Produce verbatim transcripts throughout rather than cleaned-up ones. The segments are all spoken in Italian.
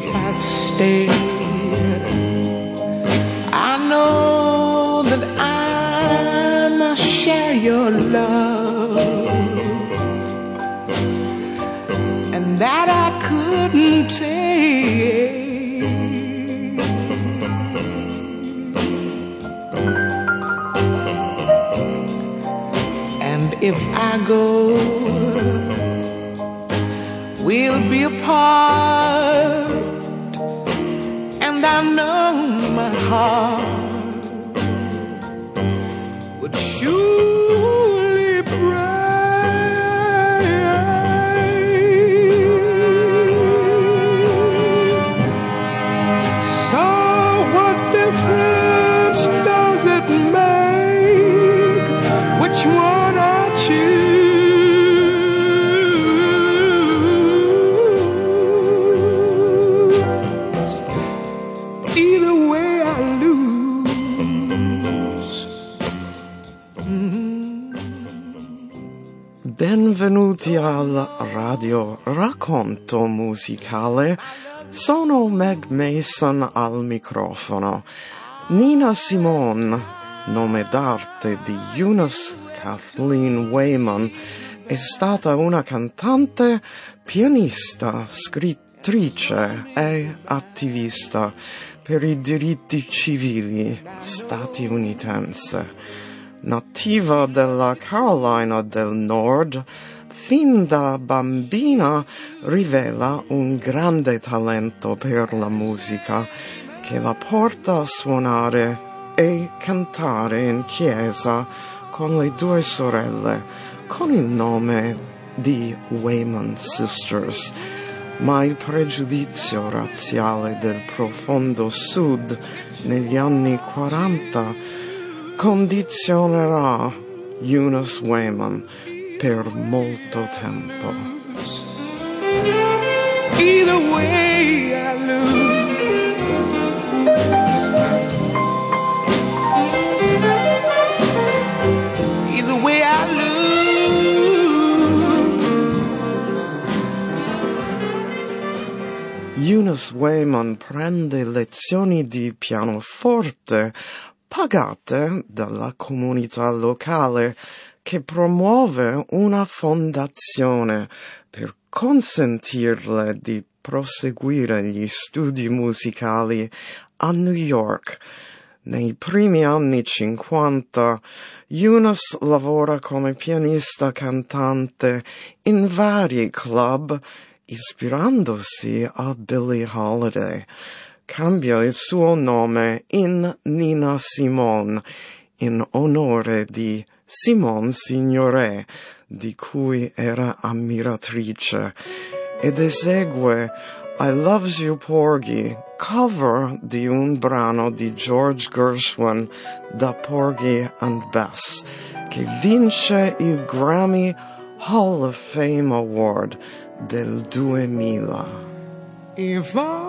if I stay, I know that I must share your love, and that I couldn't take. And if I go, we'll be apart, and I know my heart would surely break. So what difference does it make which one I choose? Benvenuti al Radio Racconto Musicale. Sono Meg Mason al microfono. Nina Simone, nome d'arte di Eunice Kathleen Wayman, è stata una cantante, pianista, scrittrice e attivista per i diritti civili statunitense. Nativa della Carolina del Nord, fin da bambina rivela un grande talento per la musica che la porta a suonare e cantare in chiesa con le due sorelle, con il nome di Wayman Sisters. Ma il pregiudizio razziale del profondo sud negli anni quaranta condizionerà Eunice Wayman per molto tempo. Either way I lose. Either way I lose. Eunice Wayman prende lezioni di pianoforte pagate dalla comunità locale, che promuove una fondazione per consentirle di proseguire gli studi musicali a New York. Nei primi anni cinquanta, Eunice lavora come pianista cantante in vari club, ispirandosi a Billie Holiday. Cambia il suo nome in Nina Simone in onore di Simone Signoret, di cui era ammiratrice, ed esegue I Loves You Porgy, cover di un brano di George Gershwin da Porgy and Bess, che vince il Grammy Hall of Fame Award del duemila. If I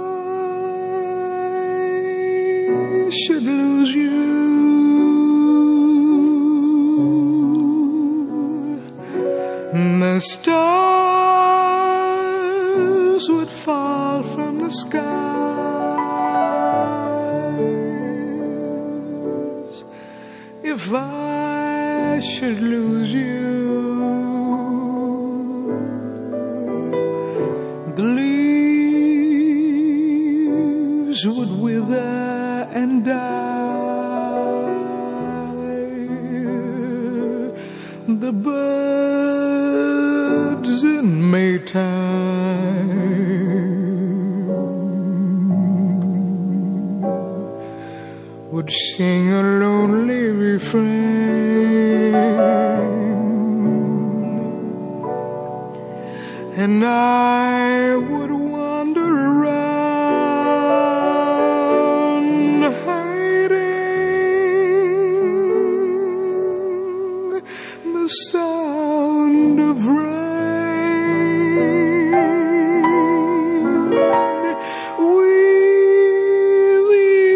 should lose you, the stars would fall from the skies. If I should lose you, the leaves would wither and die. The birds in Maytime would sing a lonely refrain, and I would wander around hiding the sound of rain. With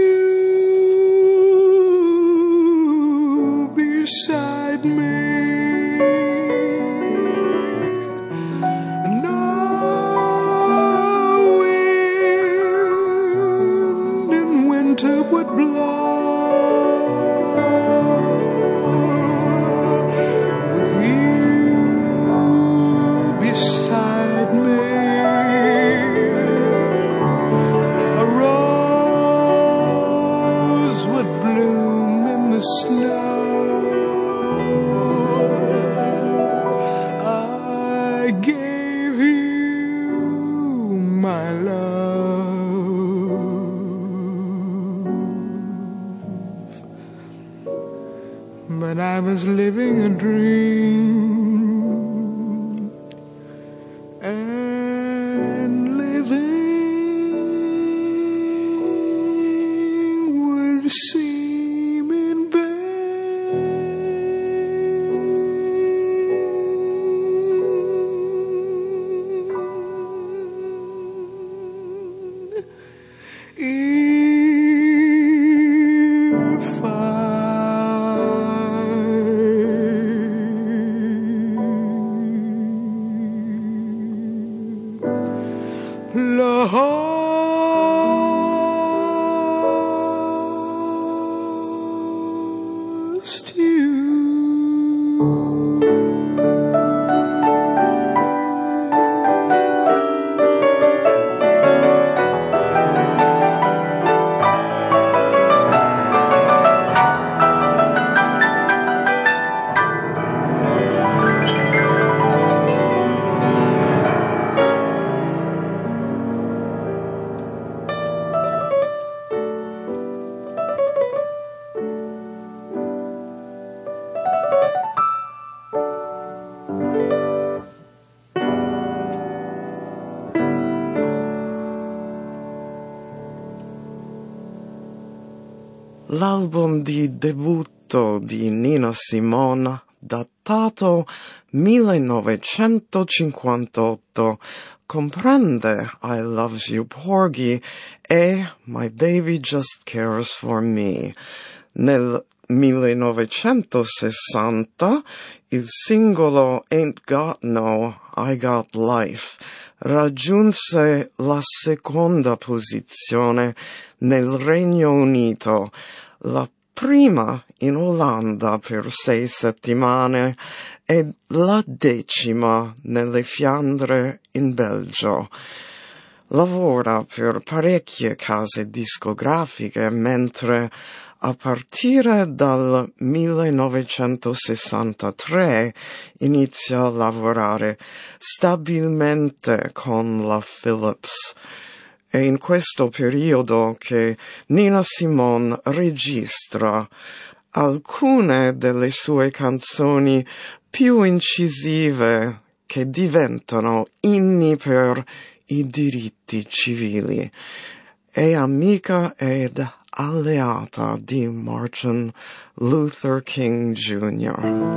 you beside me, and I but I was living a dream, and living would seem in vain. If I lost you, L'album di debutto di Nina Simone, datato millenovecentocinquantotto, comprende I Loves You Porgy e My Baby Just Cares for Me. Nel millenovecentosessanta il singolo Ain't Got No, I Got Life raggiunse la seconda posizione nel Regno Unito, la prima in Olanda per sei settimane e la decima nelle Fiandre in Belgio. Lavora per parecchie case discografiche, mentre a partire dal millenovecentosessantatré inizia a lavorare stabilmente con la Philips. È in questo periodo che Nina Simone registra alcune delle sue canzoni più incisive che diventano inni per i diritti civili. È amica ed alleata di Martin Luther King Junior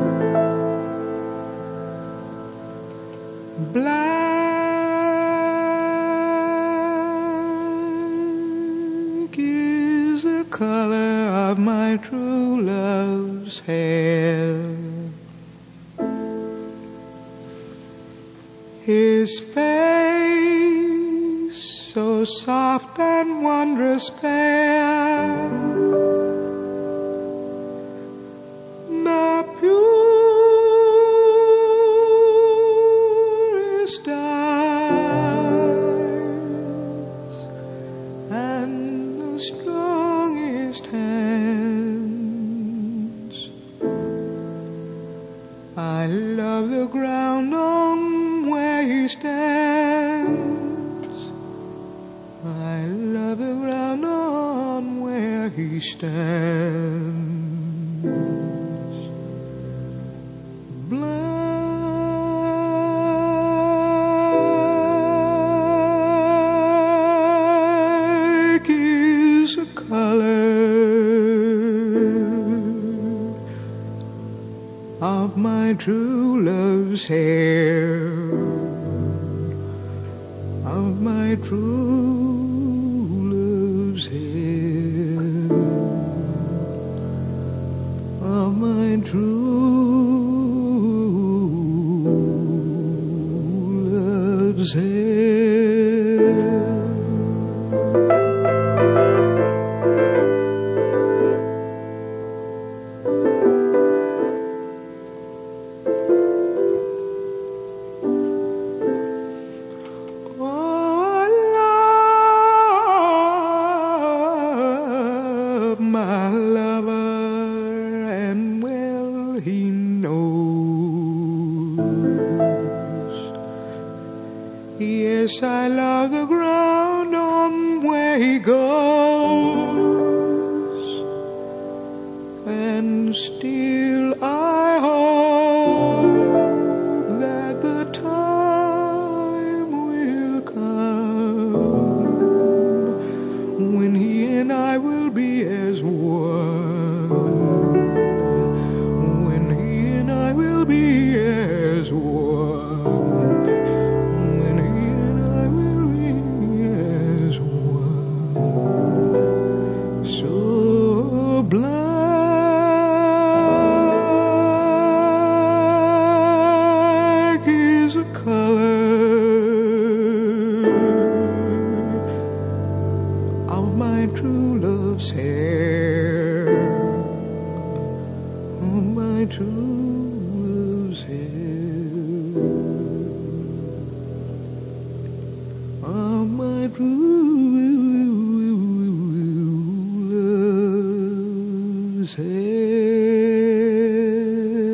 Black is the color of my true love's hair. His face so soft and wondrous fair, the purest eyes and the strongest hands. I love the ground on where he stands. I love the ground on where he stands. Black is the color of my true love's hair, of my true love's hair, of my true love's hair. Yes, I love the ground on where he goes. and still I hope that the time will come when he and I will be as one, when he and I will be as one, when he and I will be as one. So blind true love's hair, oh, my true love's hair, oh, my true love's hair.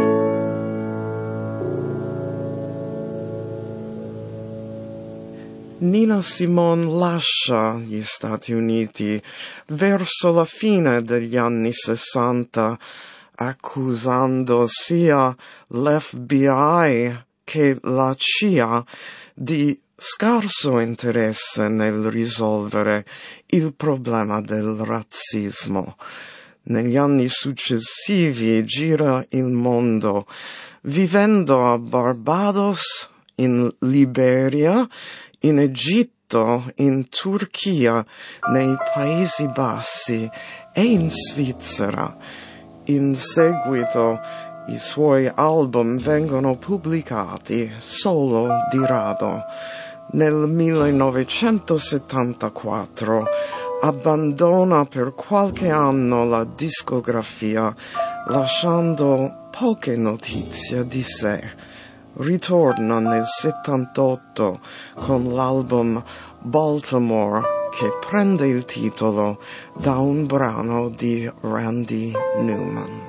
Nina Simone lascia gli Stati Uniti verso la fine degli anni sessanta, accusando sia l'F B I che la C I A di scarso interesse nel risolvere il problema del razzismo. Negli anni successivi gira il mondo, vivendo a Barbados, in Liberia, in Egitto, in Turchia, nei Paesi Bassi e in Svizzera. In seguito i suoi album vengono pubblicati solo di rado. Nel millenovecentosettantaquattro abbandona per qualche anno la discografia, lasciando poche notizie di sé. Ritorna nel settantotto con l'album Baltimore, che prende il titolo da un brano di Randy Newman.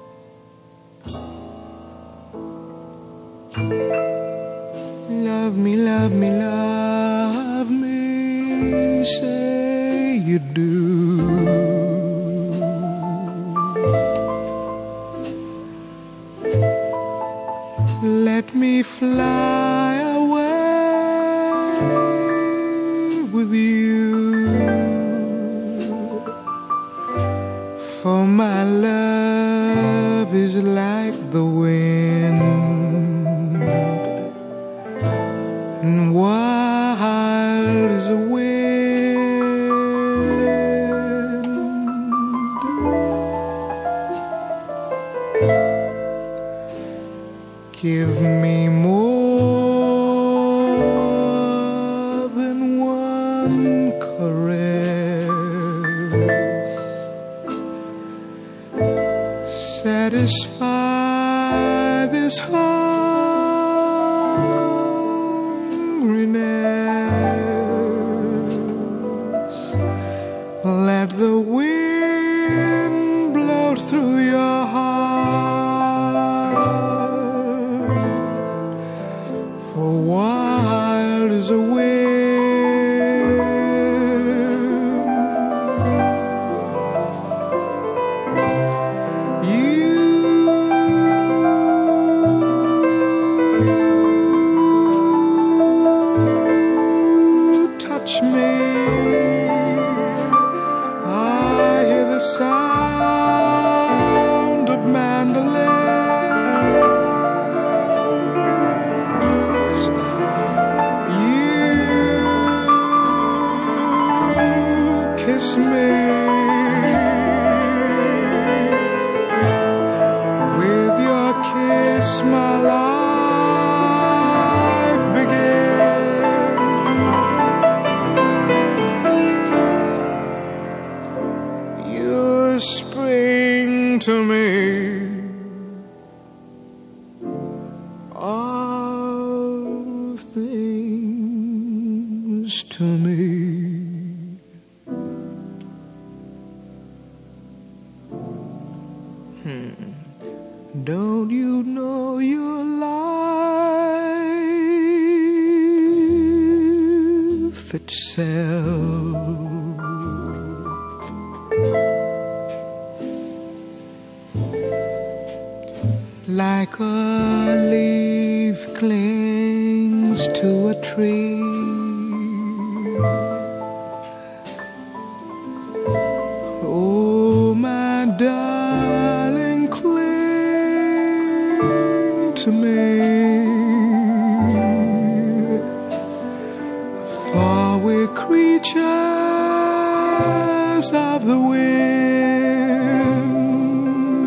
Love me, love me, love me, say you do. Let me fly away with you, for my love is like the wind, and wild as a wind. Give me more than one caress, satisfy this hungriness. Let the wind blow through your heart, for wild as a wind. You touch me, I hear the sound of mandolins. Kiss me with your kiss, my life begins. You're spring to me, all things to me. Don't you know your life itself like a leaf clings to a tree. Oh, my darling, cling to me, for we're creatures of the wind,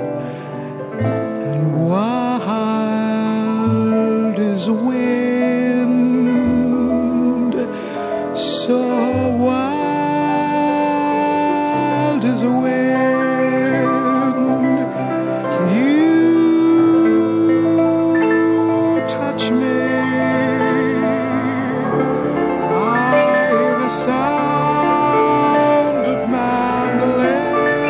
and wild is the wind, so wild is the wind. You touch me, I hear the sound of mandolin.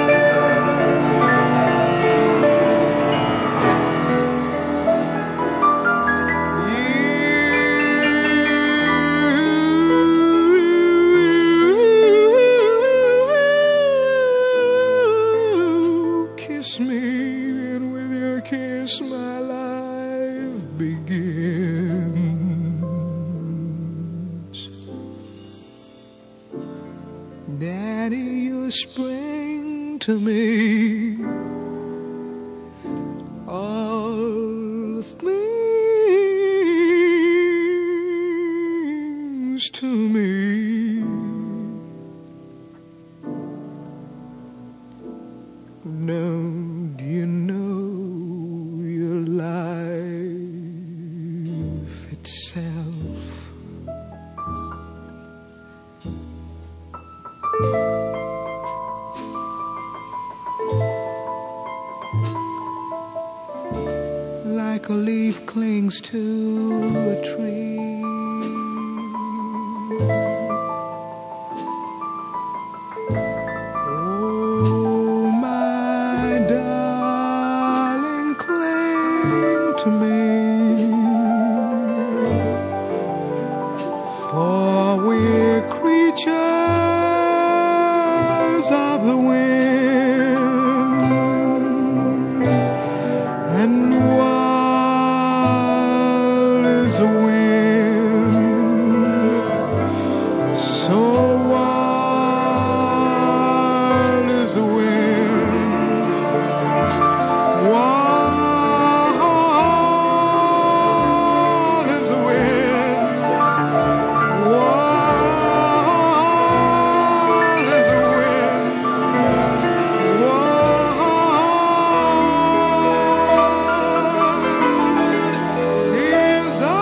You kiss me, and with your kiss my life begins. Daddy, you spring to me all things to me. Don't you know your life itself? Like a leaf clings to a tree. Oh, my darling, cling to me, for we're creatures of the wind, and wild is the wind, so wild is the wind. Wild is the wind. Wild is the wind. Wild is the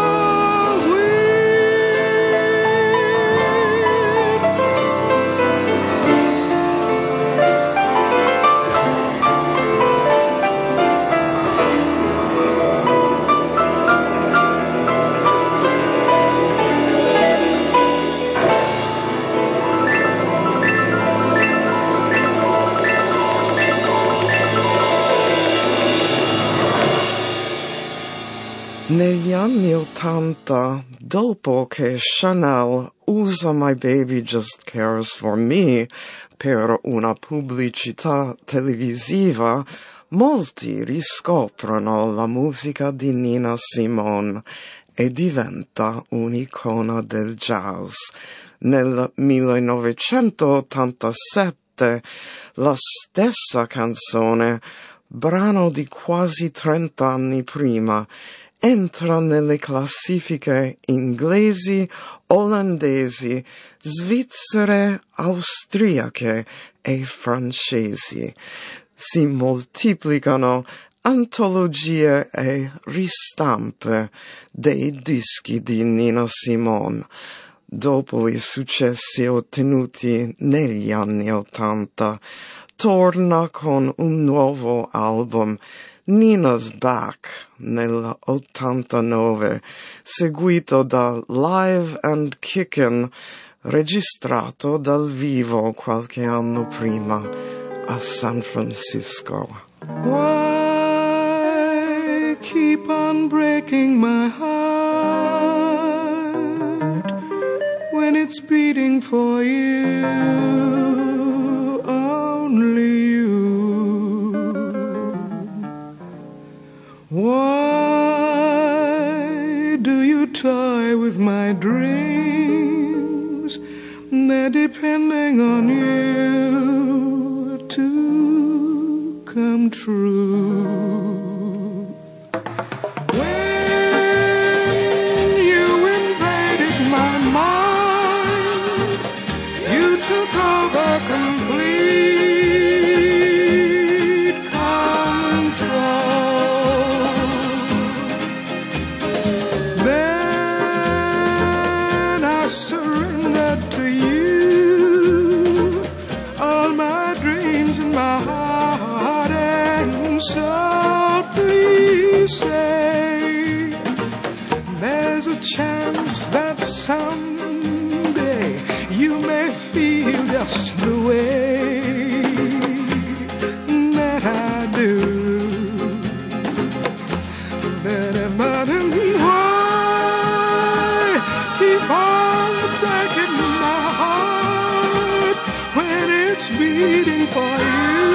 Negli anni ottanta, dopo che Chanel usa My Baby Just Cares for Me per una pubblicità televisiva, molti riscoprono la musica di Nina Simone e diventa un'icona del jazz. Nel millenovecentottantasette la stessa canzone, brano di quasi trent'anni prima, entra nelle classifiche inglesi, olandesi, svizzere, austriache e francesi. Si moltiplicano antologie e ristampe dei dischi di Nina Simone. Dopo i successi ottenuti negli anni Ottanta, torna con un nuovo album, Nina's Back, nell'ottantanove, seguito da Live and Kickin', registrato dal vivo qualche anno prima a San Francisco. Why keep on breaking my heart when it's beating for you, only you? my dreams, they're depending on you to come true. So please say there's a chance that someday you may feel just the way that I do. Then but why keep on breaking my heart when it's beating for you?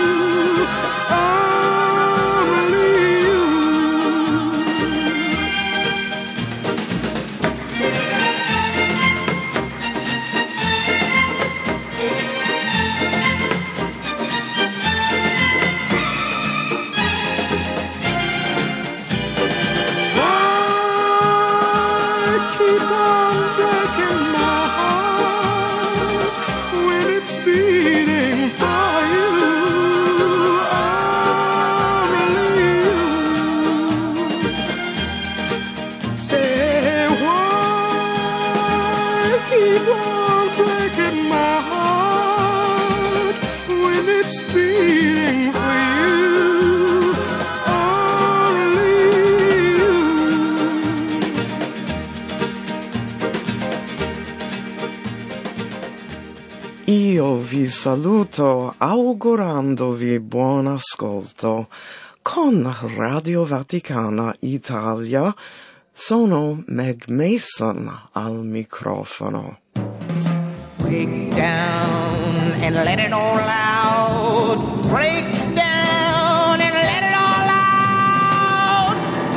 Io vi saluto augurandovi buon ascolto. Con Radio Vaticana Italia sono Meg Mason al microfono. Break down and let it all out. Break down and let it all out.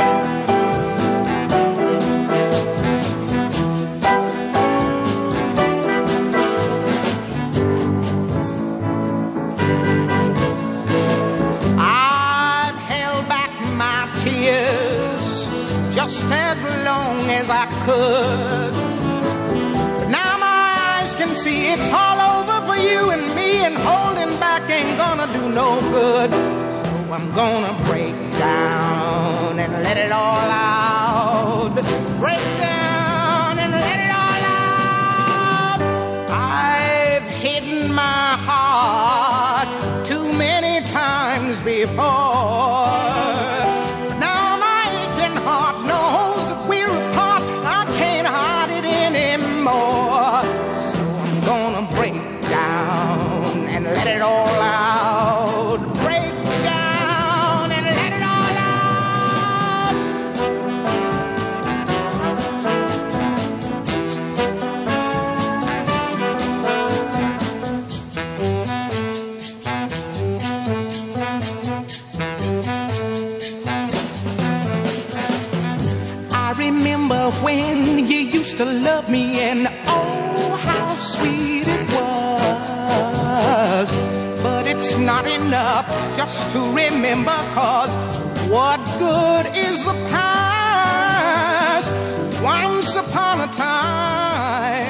I've held back my tears just as long as I could. See, it's all over for you and me, and holding back ain't gonna do no good. So I'm gonna break down and let it all out. Break down and let it all out. I've hidden my heart too many times before. Now my aching heart knows that we're apart. I can't hide it anymore. Gonna break down and let it all out. Break down and let it all out. I remember when you used to love me, and oh, how sweet it was. But it's not enough just to remember, 'cause what good is the past? Once upon a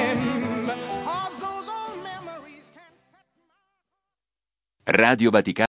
time, all those old memories can... Radio Vaticana